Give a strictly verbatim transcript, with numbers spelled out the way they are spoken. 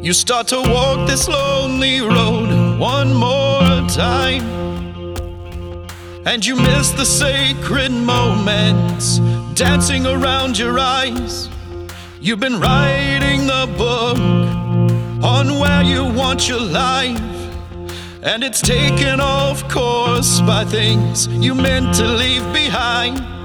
You start to walk this lonely road one more time, and you miss the sacred moments dancing around your eyes. You've been writing the book on where you want your life, and it's taken off course by things you meant to leave behind.